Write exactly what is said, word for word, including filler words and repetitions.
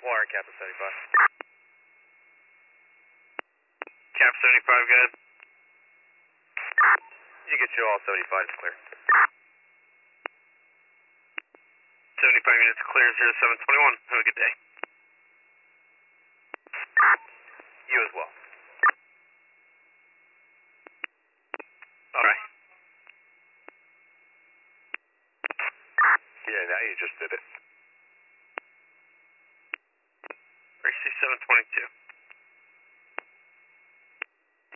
Warren, Kappa seventy-five. Cap seventy-five, good. You get you all seventy-five is clear. seventy-five units clear, zero seven twenty-one. Have a good day. You as well. Alright. Yeah, now you just did it. R C seven twenty-two.